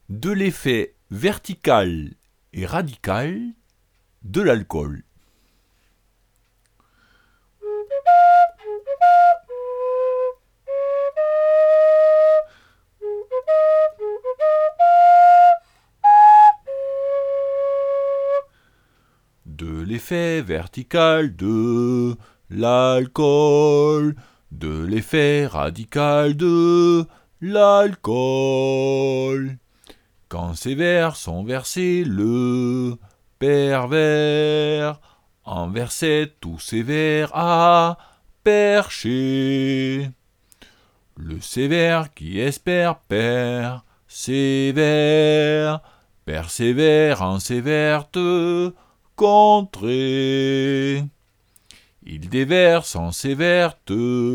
de l'effet vertical et radical de l'alcool. De l'effet vertical de l'alcool, de l'effet radical de l'alcool. Quand ces vers sont versés, le pervers en versait tous ses vers à percher. Le sévère qui espère persévère, persévère en séverte contrée. Il déverse en séverte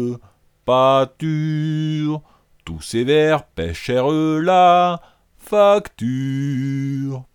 pâture, tous ses vers pêchèrent la facture.